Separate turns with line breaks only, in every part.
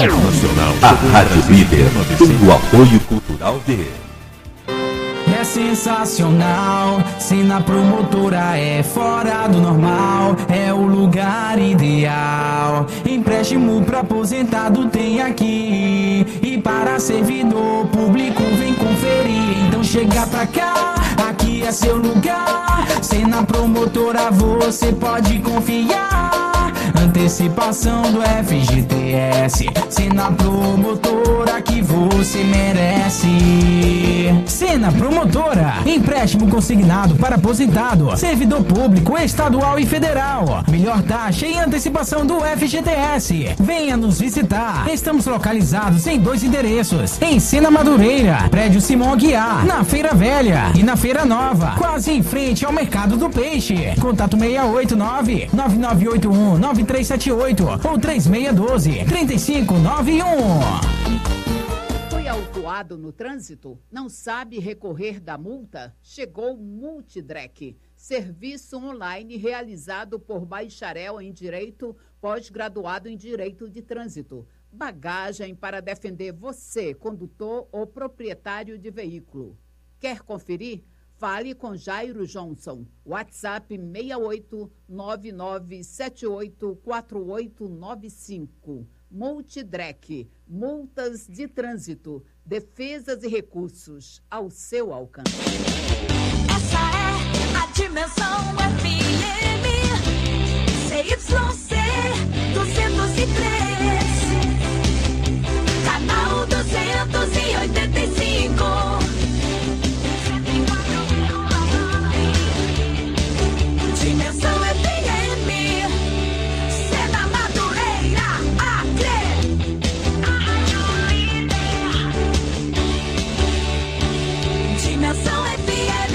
Nacional. A Rádio Líder tem o apoio cultural de...
É sensacional, Cena Promotora é fora do normal, é o lugar ideal. Empréstimo pra aposentado tem aqui, e para servidor público vem conferir. Então chega pra cá, aqui é seu lugar. Cena Promotora você pode confiar. Antecipação do FGTS, Cena Promotora que você merece. Cena Promotora, empréstimo consignado para aposentado, servidor público, estadual e federal. Melhor taxa e antecipação do FGTS. Venha nos visitar. Estamos localizados em 2 endereços: em Sena Madureira, prédio Simão Aguiar, na Feira Velha e na Feira Nova, quase em frente ao Mercado do Peixe. Contato 689-9981-9378 ou 3612-3591.
Foi autuado no trânsito? Não sabe recorrer da multa? Chegou o Multidrec, serviço online realizado por bacharel em Direito, pós-graduado em Direito de Trânsito. Bagagem para defender você, condutor ou proprietário de veículo. Quer conferir? Fale com Jairo Johnson. WhatsApp 6899784895. Multidrec, multas de trânsito, defesas e recursos ao seu alcance.
Essa é a Dimensão FM, CYC 203, canal 285. Dimensão FM, Sena Madureira, Acre. Dimensão FM.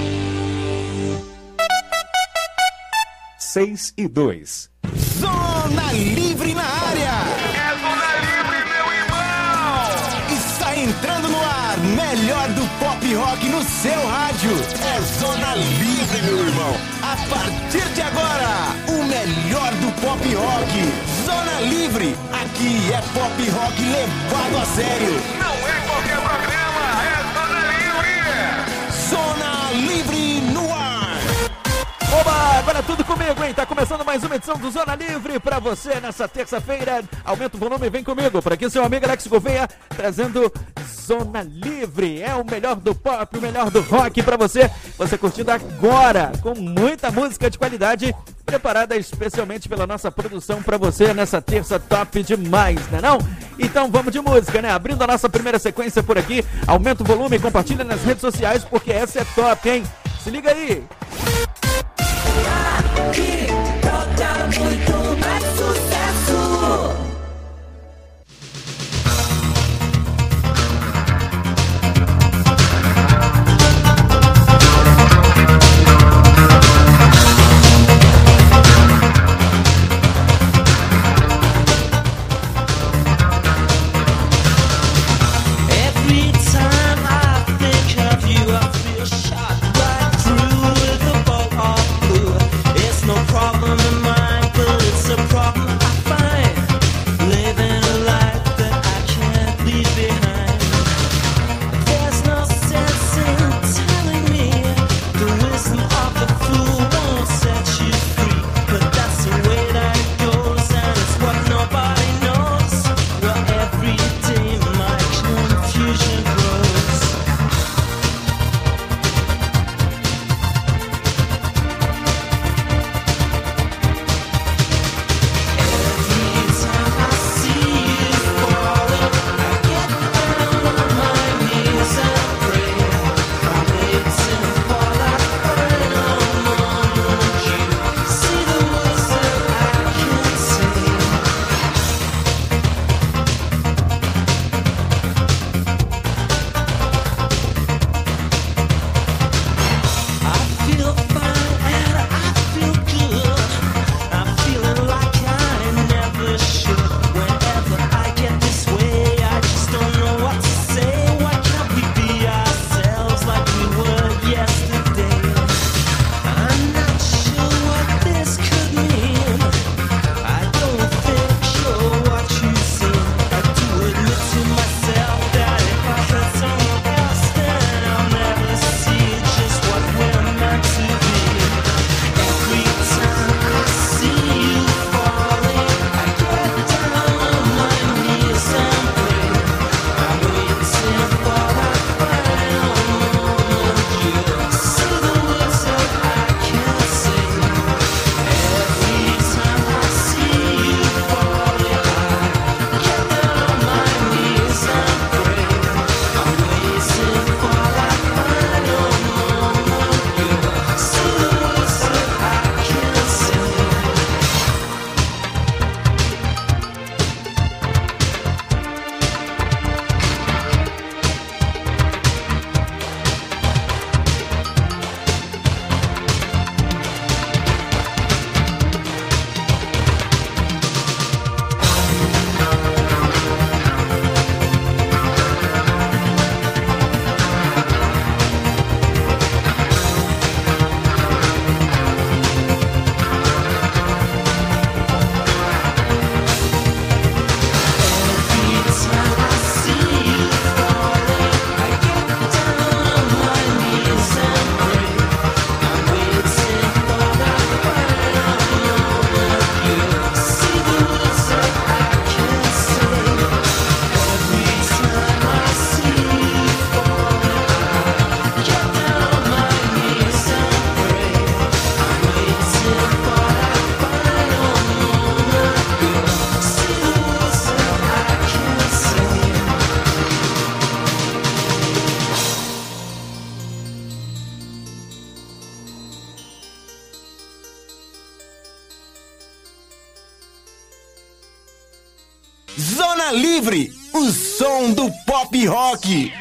6:02.
Zona Livre na área.
É Zona Livre, meu irmão.
Está entrando no ar, melhor do pop rock no seu rádio. É Zona Livre, meu irmão. A partir de agora, o melhor do pop rock. Zona Livre. Aqui é pop rock levado a sério.
Não é qualquer programa, é Zona Livre.
Zona Livre no ar.
Oba, agora tudo comigo, hein? Tá começando mais uma edição do Zona Livre pra você nessa terça-feira. Aumenta o volume e vem comigo. Por aqui seu amigo Alex Gouveia, trazendo Zona Livre. É o melhor do pop, o melhor do rock pra você. Você curtindo agora, com muita música de qualidade, preparada especialmente pela nossa produção pra você nessa terça top demais, né não? Então vamos de música, né? Abrindo a nossa primeira sequência por aqui. Aumenta o volume e compartilha nas redes sociais, porque essa é top, hein? Se liga aí!
Aqui toca muito mais sucesso.
Every time I think of you, I feel shot right through with a bolt of blue. It's no problem in mine, but
Zona Livre, o som do pop rock.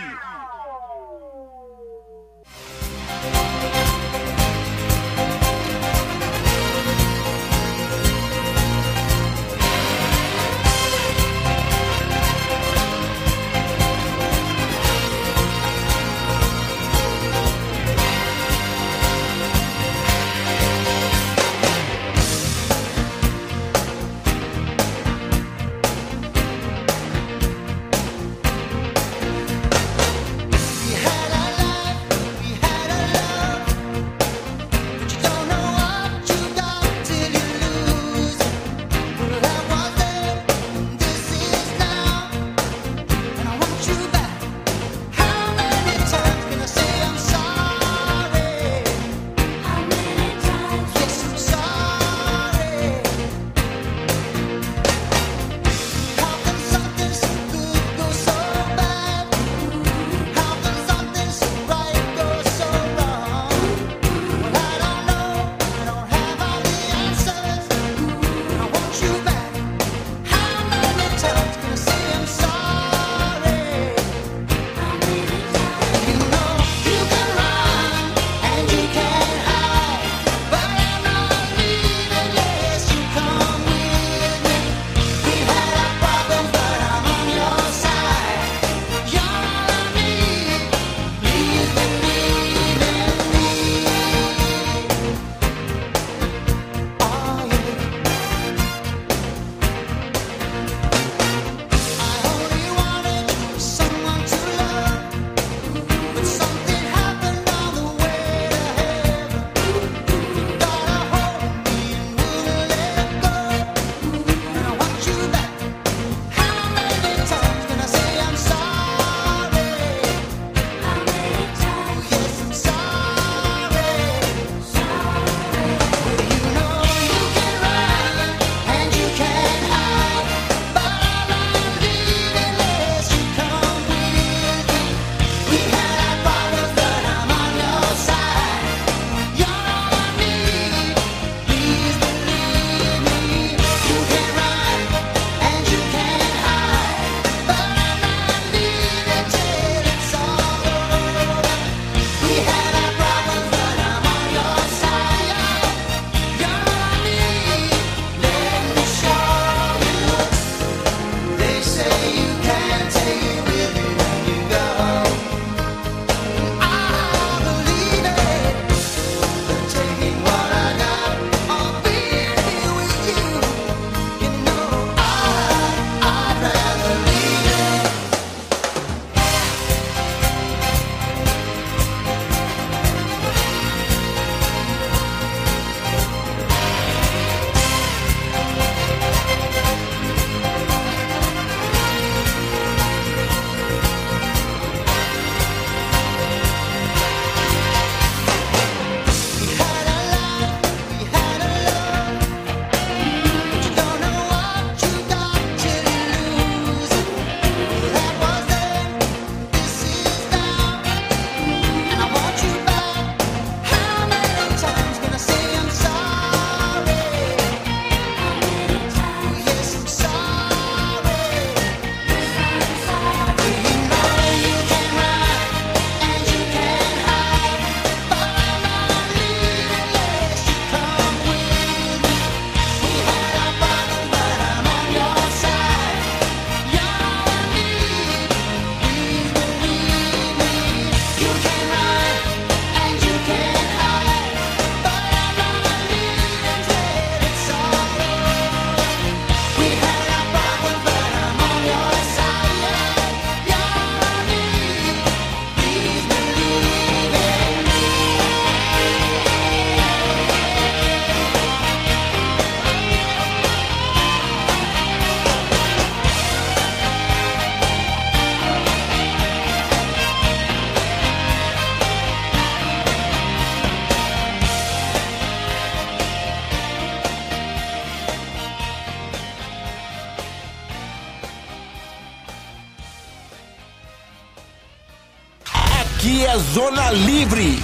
Aqui é Zona Livre.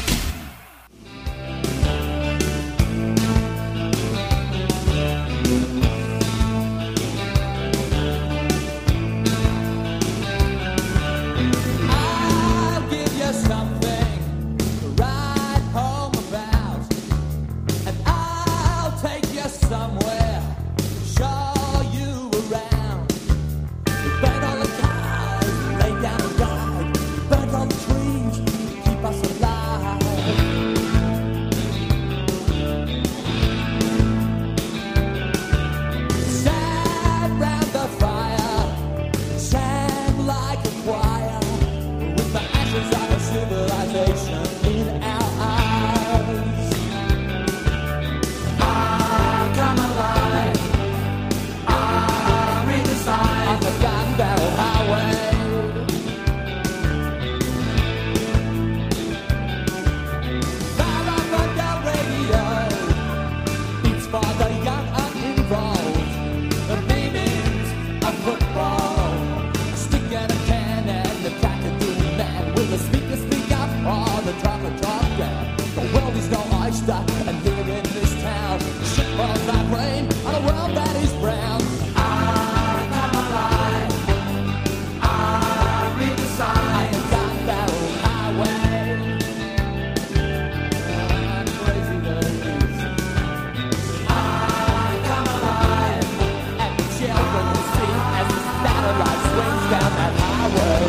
the fire, sang like a choir, with the ashes of a civilization in our eyes. Come alive, read the sign of the gun battle highway. And here in this town, shit falls like rain on a world that is brown. Come alive, read the sign of Gun Barrel Highway. I'm crazy ladies. Come alive, and the children will see as the satellite swings down that highway.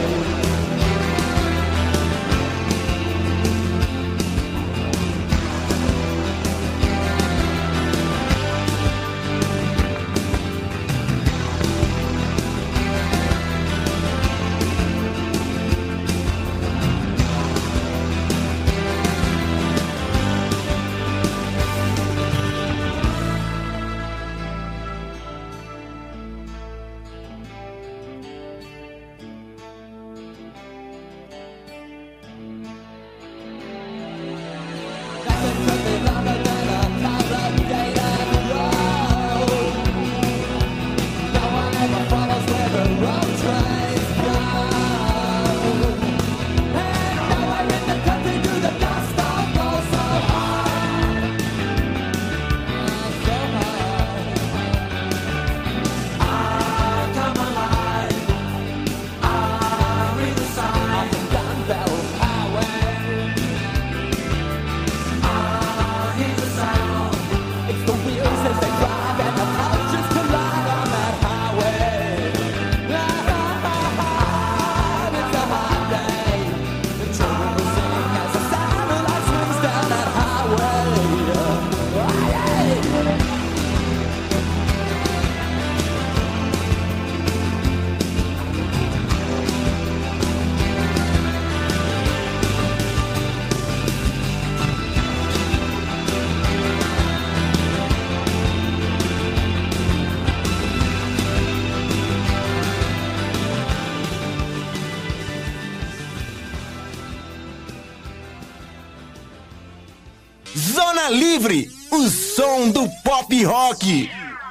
Zona Livre, o som do pop rock.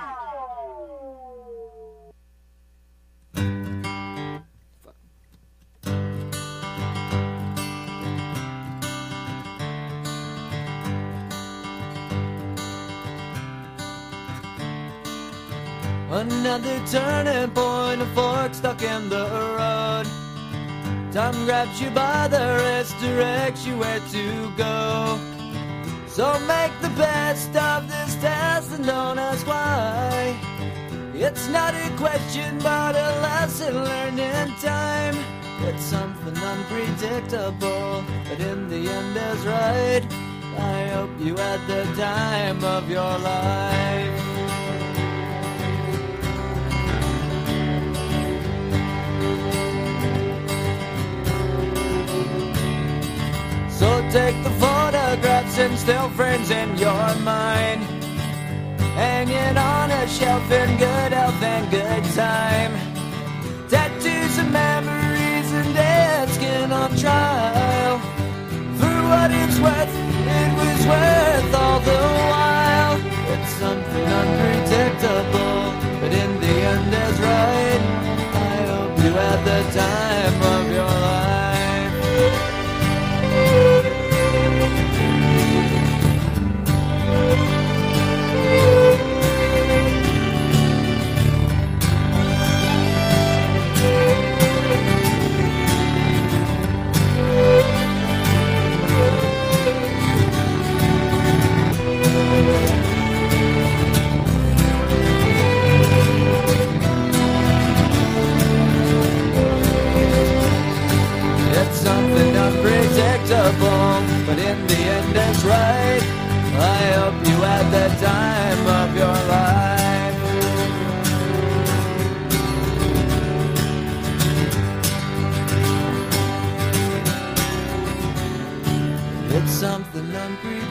Another turning point, a fork stuck in the road. Time grabs you by the wrist, directs you where to go. So make the best of this test and don't ask why. It's not a question but a lesson learned in time. It's something unpredictable, but in the end is right. I hope you had the time of your life. So take the photographs and still frames in your mind, hanging on a shelf in good health and good time. Tattoos and memories and dead skin on trial. For what it's worth, it was worth all the while. It's something unpredictable, but in the end is right. I hope you had the time of your life. It's something unpredictable, but in the end it's right. I hope you had the time of your life.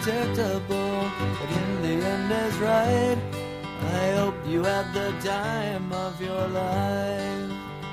unpredictable, but in the end is right. I hope you had the time of your life.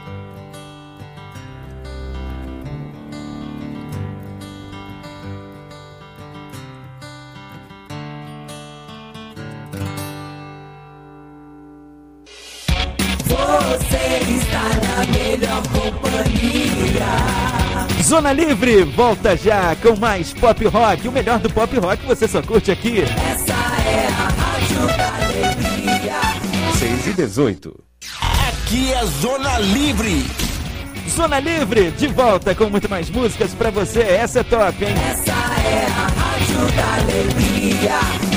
Você está na melhor companhia.
Zona Livre volta já com mais pop rock. O melhor do pop rock você só curte aqui.
Essa é a Rádio da Alegria.
6h18. Aqui é Zona Livre.
Zona Livre, de volta com muito mais músicas pra você. Essa é top, hein?
Essa é a Rádio da Alegria.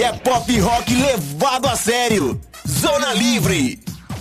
Aqui é pop rock levado a sério. Zona Livre.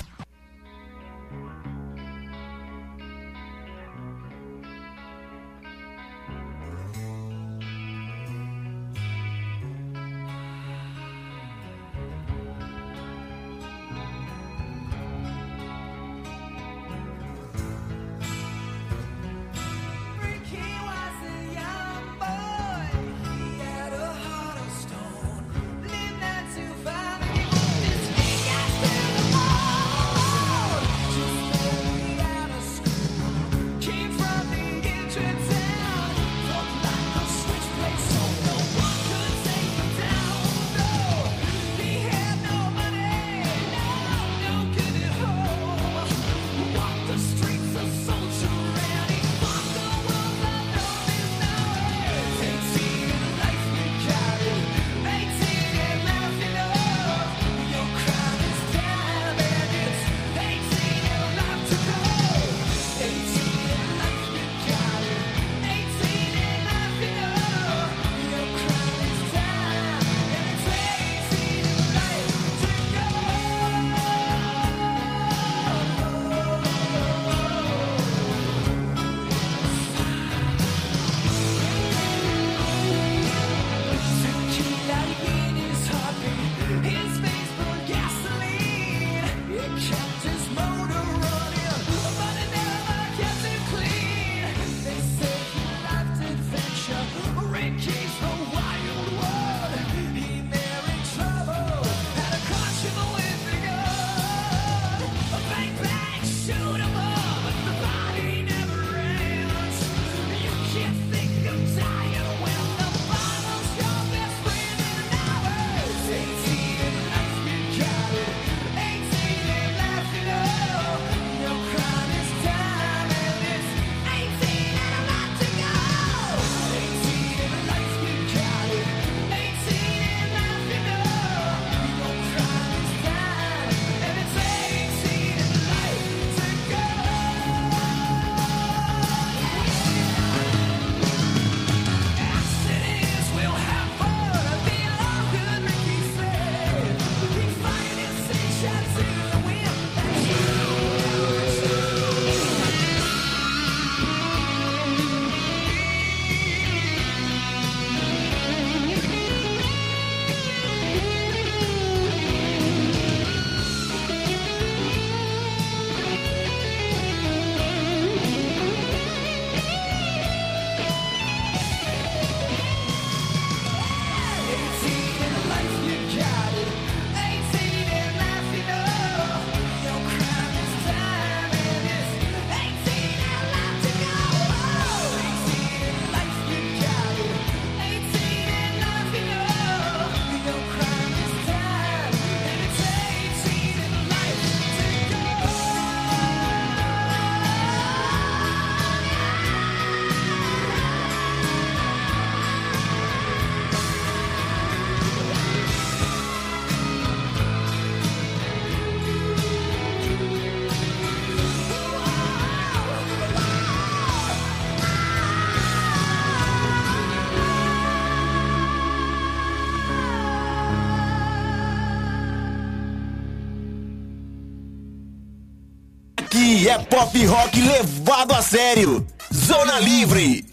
Aqui é pop rock levado a sério. Zona Livre.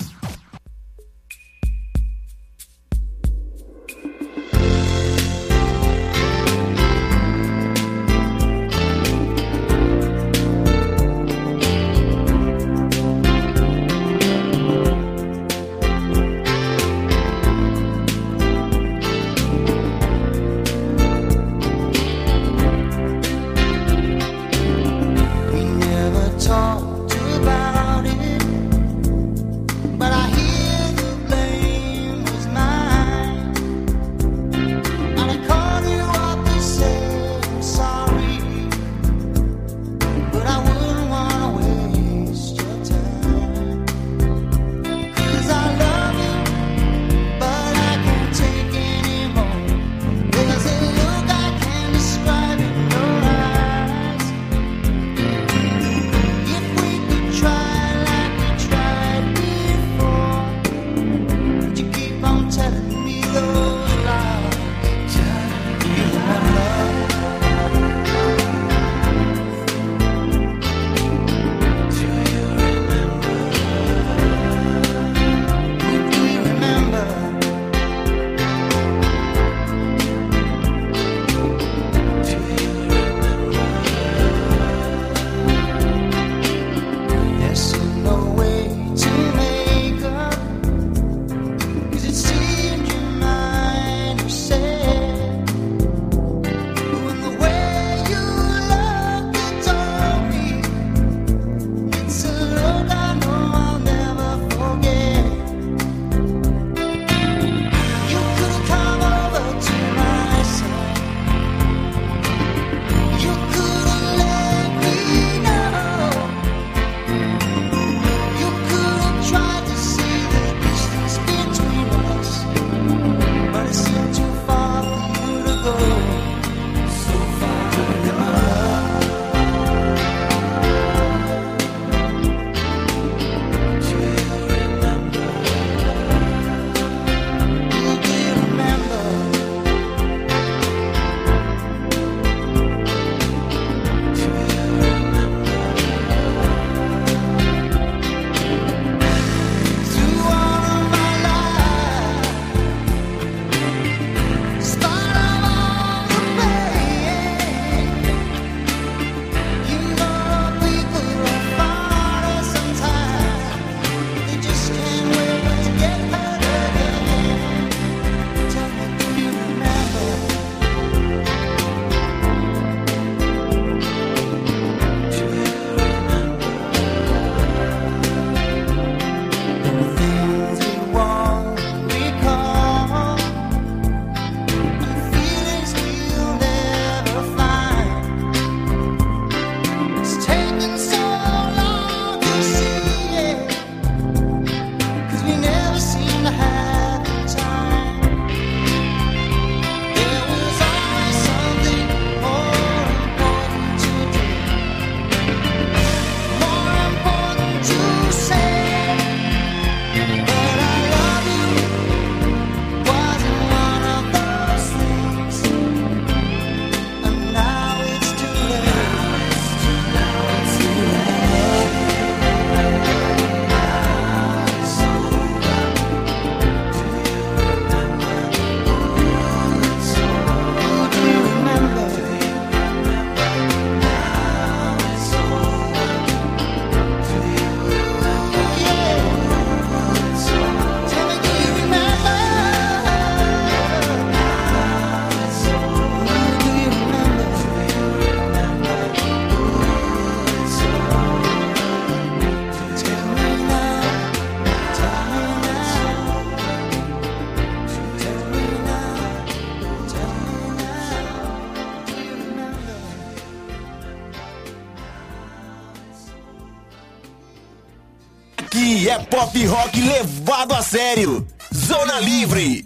aqui é pop rock levado a sério. Zona Livre.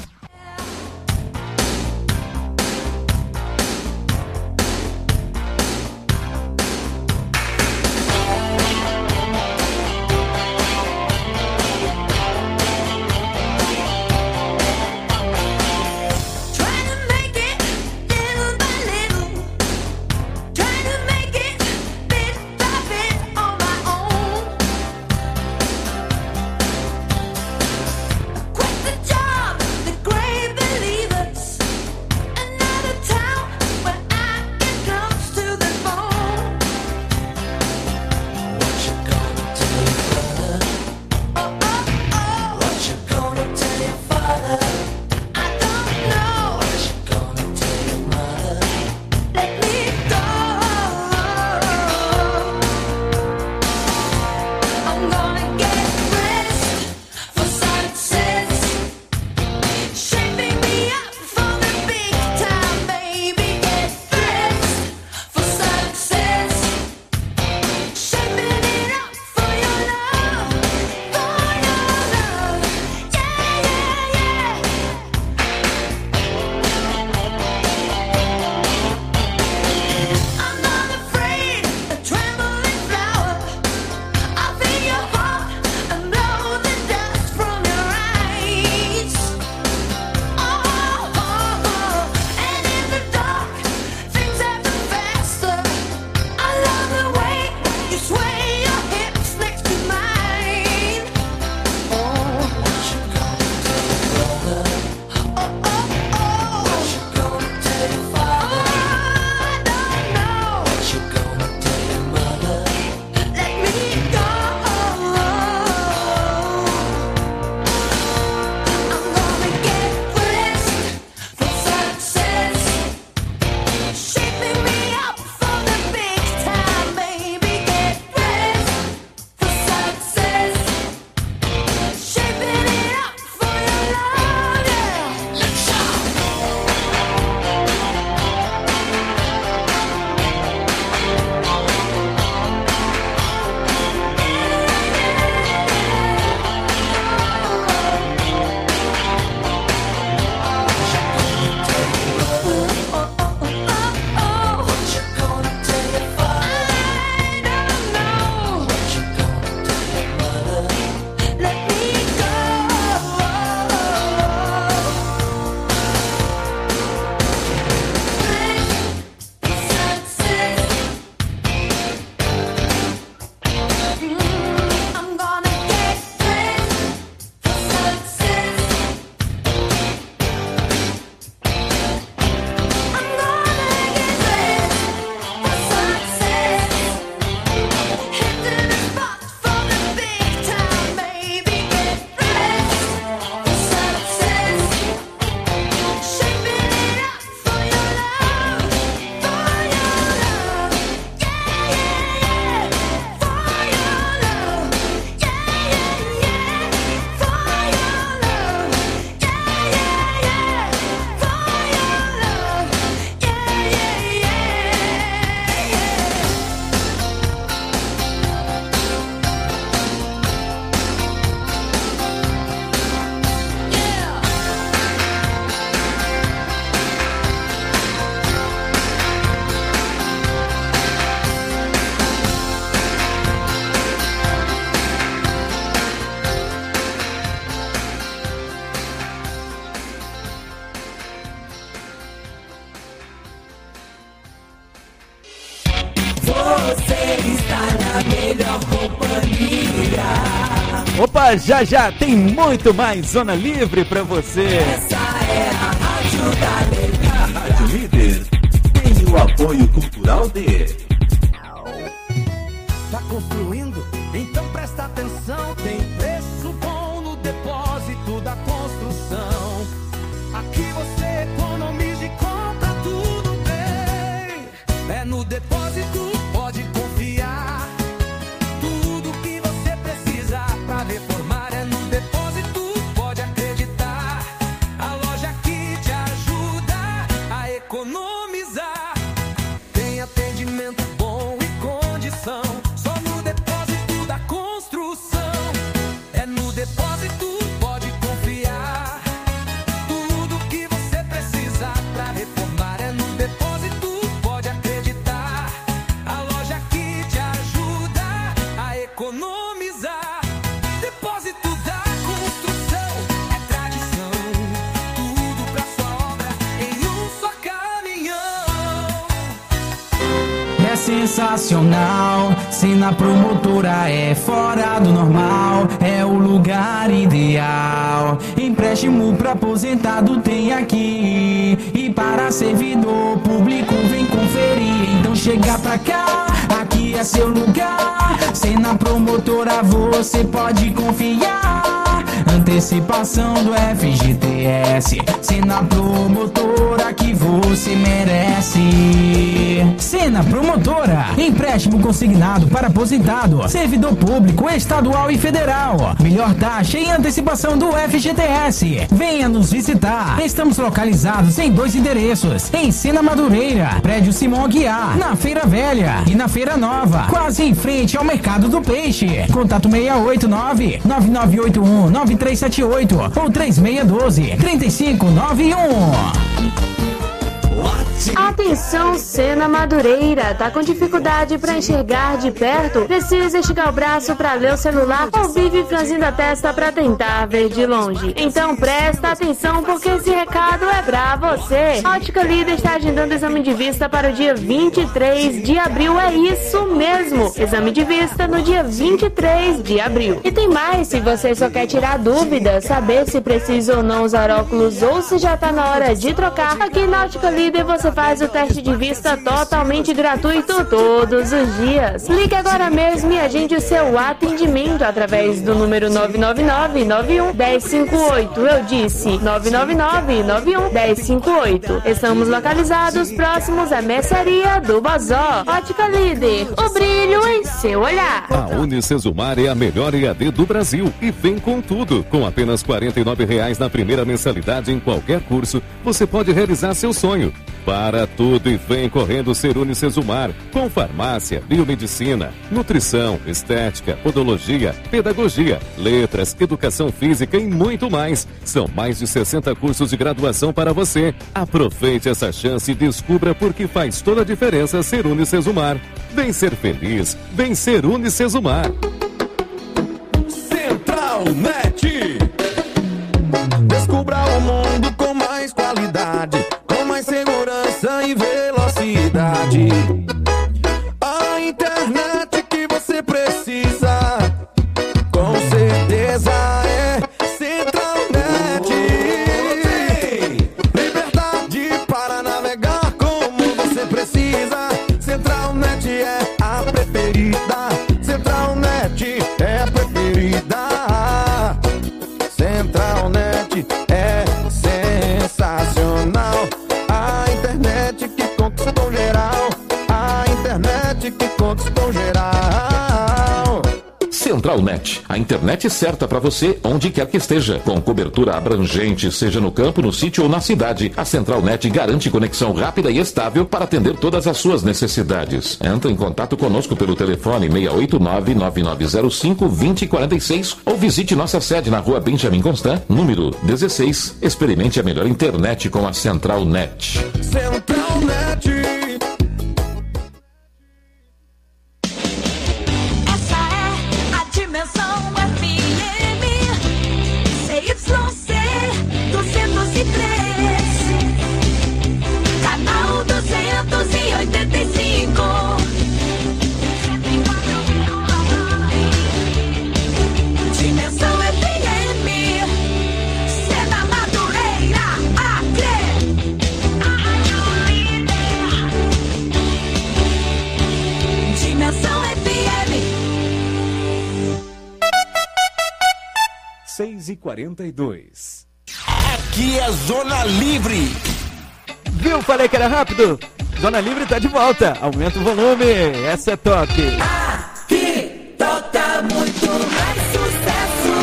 Opa, já tem muito mais Zona Livre pra você.
Essa é a Rádio da Alegria.
A Rádio Líder tem o apoio cultural de...
Tá construindo? Então presta atenção. Tem preço bom no depósito da construção. Aqui você economiza e compra tudo bem. É no depósito, pode confiar. Tudo que você precisa pra reformar é no depósito, pode acreditar. A loja que te ajuda a economizar. Tem atendimento bom e condição. Só no depósito da construção.
sensacional. Cena promotora é fora do normal, é o lugar ideal. Empréstimo pra aposentado tem aqui, e para servidor público vem conferir. Então chega pra cá, aqui é seu lugar. Cena promotora você pode confiar. Antecipação do FGTS, Cena promotora que você merece. Cena promotora, empréstimo consignado para aposentado, servidor público estadual e federal. Melhor taxa e antecipação do FGTS. Venha nos visitar. Estamos localizados em 2 endereços: em Cena Madureira, prédio Simão Aguiar, na Feira Velha e na Feira Nova, quase em frente ao Mercado do Peixe. Contato 689-9981-9378 ou 3612-3591.
Atenção, Cena Madureira, tá com dificuldade pra enxergar de perto? Precisa esticar o braço pra ler o celular ou vive franzindo a testa pra tentar ver de longe? Então presta atenção, porque esse recado é pra você. A Ótica Líder está agendando exame de vista para o dia 23 de abril, é isso mesmo, exame de vista no dia 23 de abril. E tem mais, se você só quer tirar dúvidas, saber se precisa ou não usar óculos ou se já tá na hora de trocar, aqui na Ótica Líder você faz o teste de vista totalmente gratuito todos os dias. Ligue agora mesmo e agende o seu atendimento através do número 999-91-1058. Eu disse 999-91-1058. Estamos localizados próximos à mercearia do Bozó. Ótica Líder, o brilho em seu olhar.
A Unicesumar é a melhor EAD do Brasil e vem com tudo. Com apenas R$ 49,00 na primeira mensalidade em qualquer curso, você pode realizar seu sonho. Para tudo e vem correndo ser Unicesumar, com farmácia, biomedicina, nutrição, estética, podologia, pedagogia, letras, educação física e muito mais. São mais de 60 cursos de graduação para você. Aproveite essa chance e descubra por que faz toda a diferença ser Unicesumar. Vem ser feliz, vem ser Unicesumar.
Central Net. Descubra o mundo com mais qualidade, com mais segurança e velocidade. A internet que você precisa, com certeza é Central.net. Liberdade para navegar como você precisa. Central.net é a preferida. Central.net é a preferida. Central.net é sensacional. A internet que conquistou geral. A internet que conquistou geral.
Central.net, a internet certa para você onde quer que esteja, com cobertura abrangente, seja no campo, no sítio ou na cidade. A Central.net garante conexão rápida e estável para atender todas as suas necessidades. Entre em contato conosco pelo telefone 689-9905-2046 ou visite nossa sede na rua Benjamin Constant, número 16. Experimente a melhor internet com a Central.net.
Central.net.
Canal 285. Dimensão FM. Cena Madureira, Acre. Dimensão FM.
6h42.
Aqui é Zona Livre.
Viu? Falei que era rápido. Zona Livre tá de volta. Aumenta o volume. Essa é top.
Aqui toca muito mais sucesso.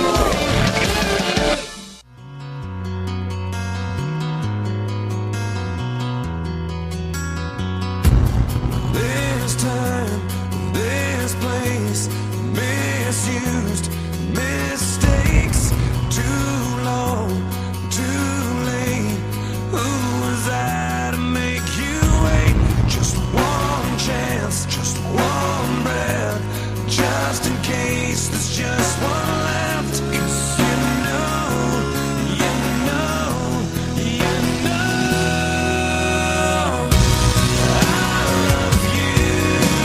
This time, this place, misused, mistakes, too long, too late. Who was I to make you wait? Just one chance, just one breath, just in case there's just one left. 'Cause you know, you know, you know I love you.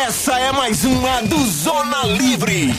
Essa é mais uma do Zona Livre.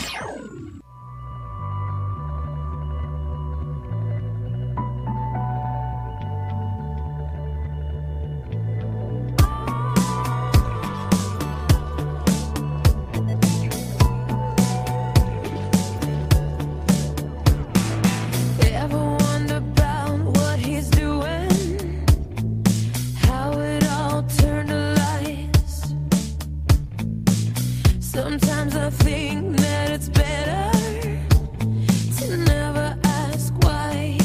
Sometimes I think that it's better to never ask why.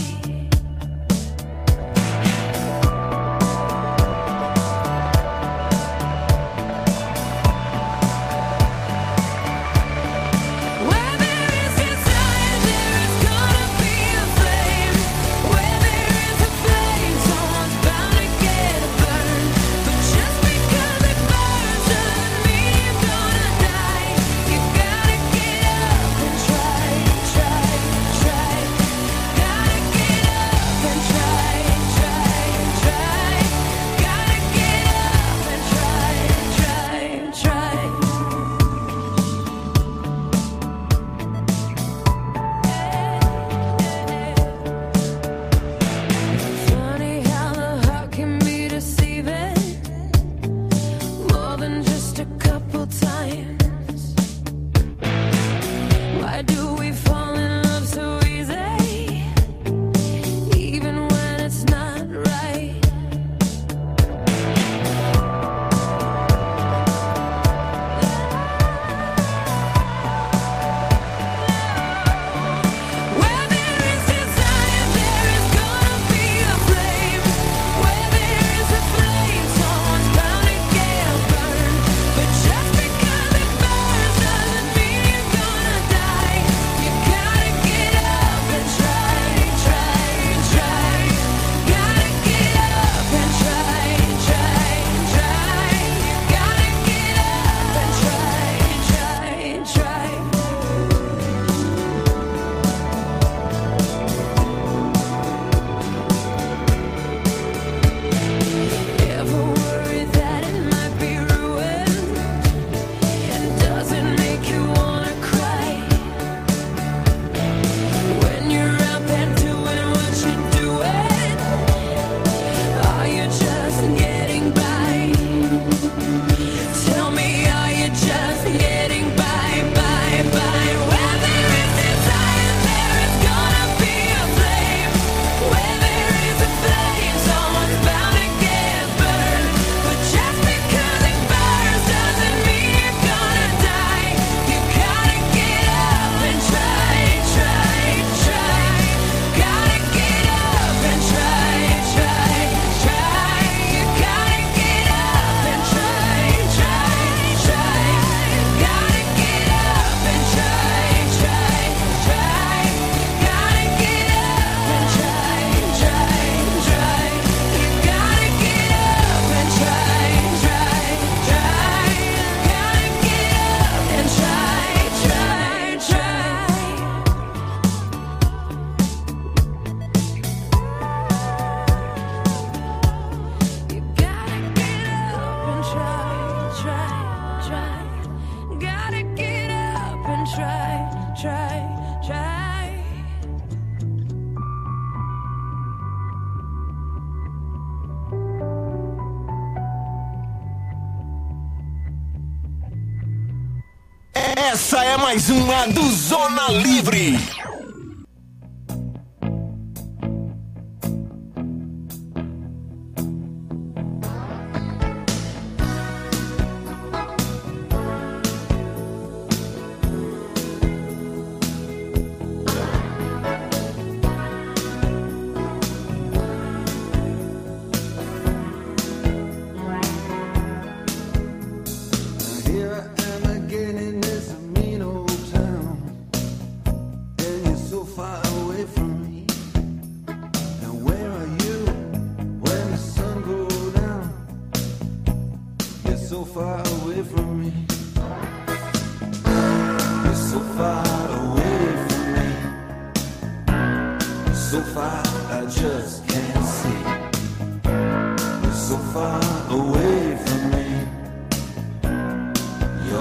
Where there is desire, there is gonna be a flame. Where there is a flame, someone's bound to get burned. But just because it burns doesn't mean you're gonna die. You gotta get up and try, try, try. Gotta get up and try, try, try. Gotta get up and try, try, try. Funny how the heart can be deceiving, more than just a couple times. Why do we fall in love so easy, even when it's not right? Where there is desire, there is gonna be a flame. Where there is a flame, someone's bound to get burned. But just because it burns doesn't mean you're gonna die. You gotta get up and try, try, try. Gotta get up and try, try, try. Gotta get up and try, try, try. Ever worry that it might be ruined? And does it make you wanna cry? When you're out there doing what you're doing, are you just getting by? Tell me, are you just getting by, by, by? Where there is desire, there is gonna be a flame. Where there is a flame, someone's bound to get burned. But just because it burns doesn't mean you're gonna die. You gotta get up and try, try, try. Gotta get up and try, try, try. You gotta get up and try, try, try. Gotta get up and try, try, try. Gotta get up and try, try, try. You gotta get up and try, try, try. Gotta get up and try, try, try. You gotta get up and try, try, try. Gotta get up and try, try, try.
Essa é mais uma do Zona Livre.
Here I am again in this mean old town, and you're so far away from me. Now where are you when the sun goes down? You're so far away from me. You're so far away from me. So far I just can't see. You're so far away from me.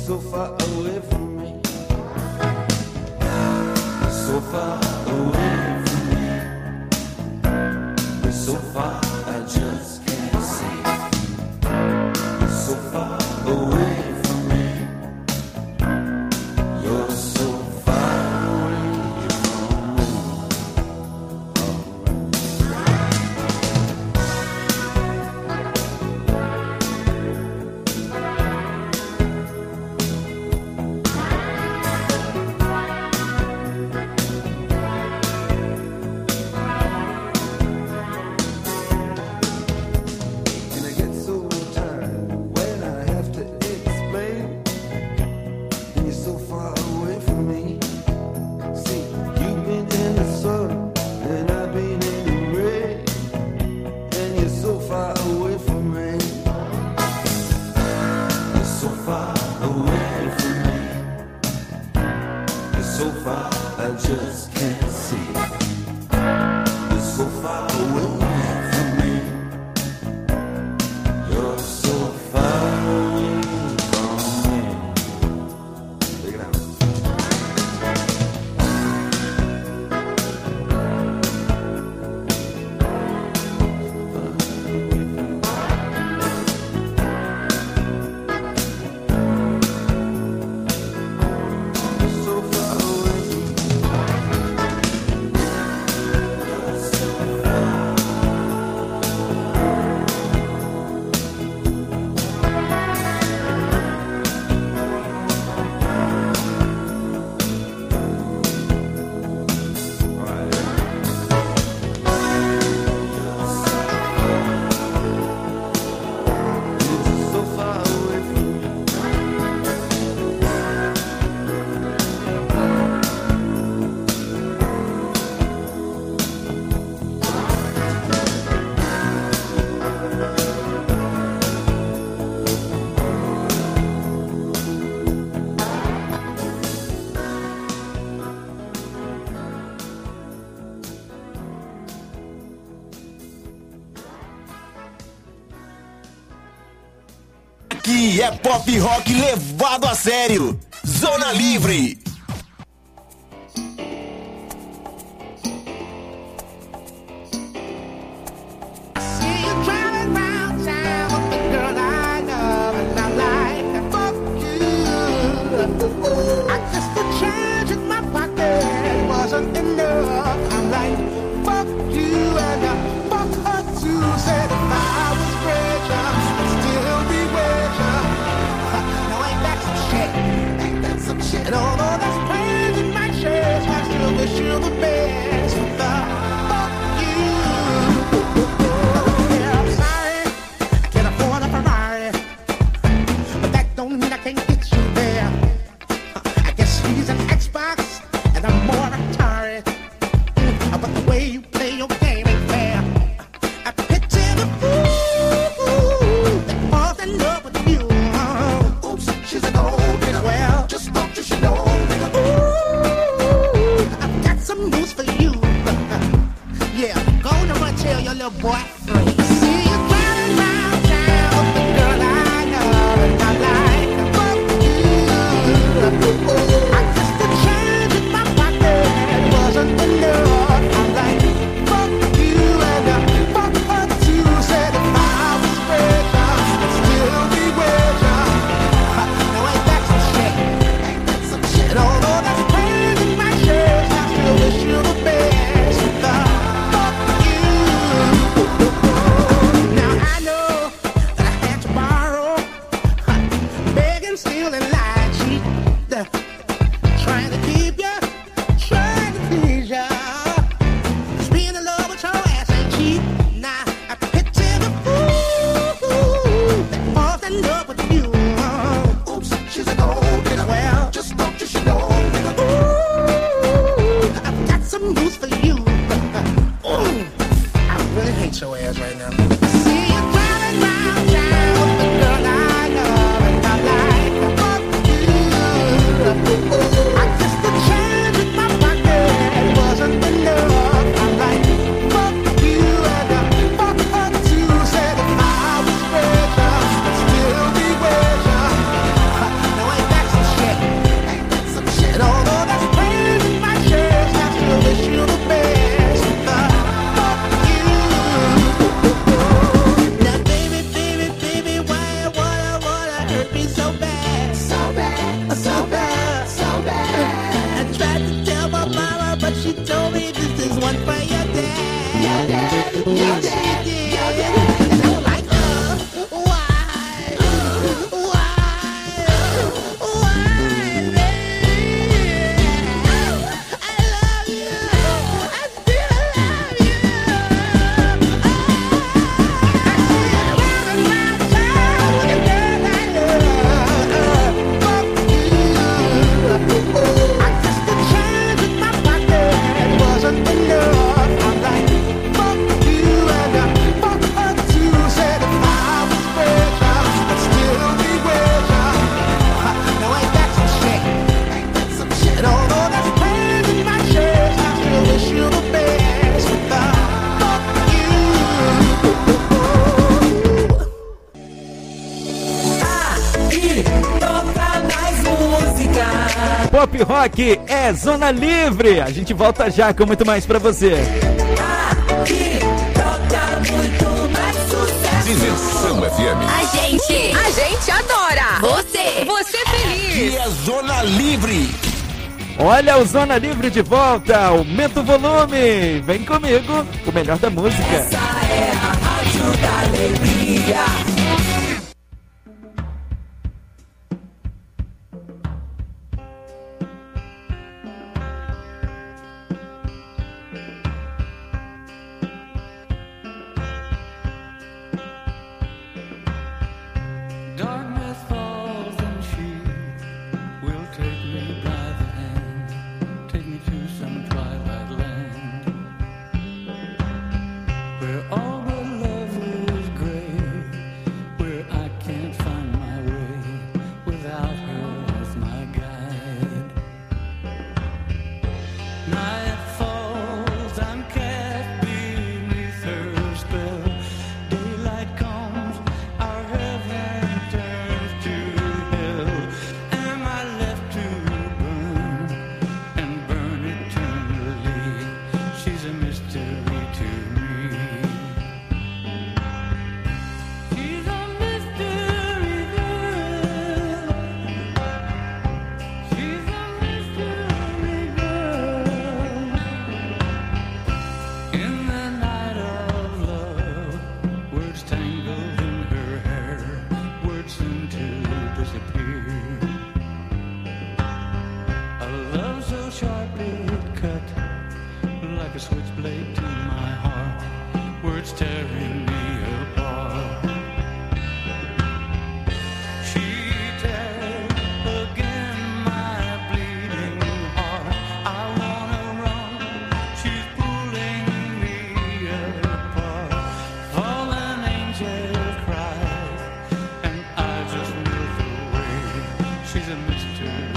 so far away from me. You're so far away from me. You're so far I just can't see. You're so far away from me. You're so far away from me. And I get so tired when I have to explain. And you're so far away from me. See, you've been in the sun and I've been in the rain. And you're so far away from me. You're so far away from me. You're so far I just can't see. You're so far away from me. You're so far away from me. Take it out. You're so far away from me. You're so You're so far away from me.
Aqui é pop rock levado a sério. Zona Livre.
And although there's pain in my chest, I still wish you the best. Fuck you. Yeah, I'm sorry, I can't afford a Ferrari, but that don't mean I can't get you there. I guess he's an Xbox and I'm more Atari, but the way you play your game ain't fair. I picture the fool that falls in love with you. Oops, she's an old girl. Well, just thought you should know. Ooh, I've got some news for you. Yeah, go on and tell your little boyfriend. See you driving round town with the girl I know and I like. Fuck you. I guess the change in my pocket wasn't enough. I'm like, fuck you and fuck her too. Said if I was richer, I'd still be richer. Now ain't that some shit? Ain't that some shit? And although that's pain in my chest, I still wish you the best. Fuck you. Now I know that I had to borrow, begging, stealing, lying, cheat, trying to keep you, trying to please ya. Just being in love with your ass ain't cheap. Now I picture the fool that falls in love with you. Oops, she's an old girl. Well, just thought you should know. Ooh, I've got some news for you. Ooh, I really hate your ass right now. See you driving round town with the girl I love and I like. Fuck you. I guess the change so bad, so bad, so bad, so bad. I tried to tell my mama, but she told me this is one for your dad. Your dad, your dad, your dad. And I'm like, why, I love you, I still love you.
Pop Rock é Zona Livre. A gente volta já com muito mais pra você.
Dimensão FM.
A gente adora. Você feliz.
E é Zona Livre.
Olha o Zona Livre de volta. Aumenta o volume. Vem comigo, o melhor da música.
Essa é a Rádio da Alegria.
Darkness falls and she will take me by the hand, take me to some twilight land, where all but love is gray, where I can't find my way without her as my guide. Night falls, I'm cast beneath her spell, daylight comes, our heaven turns to hell. Am I left to burn and burn eternally? She's a mystery to me. She's a mystery girl. She's a mystery girl. In the night of love, words tangled in her hair, words soon to disappear. A love so sharp it cut like a switchblade to my heart, words tearing me apart. She tears again my bleeding heart. I wanna run, she's pulling me apart. Fallen angel cries, and I just melt away. She's a mystery.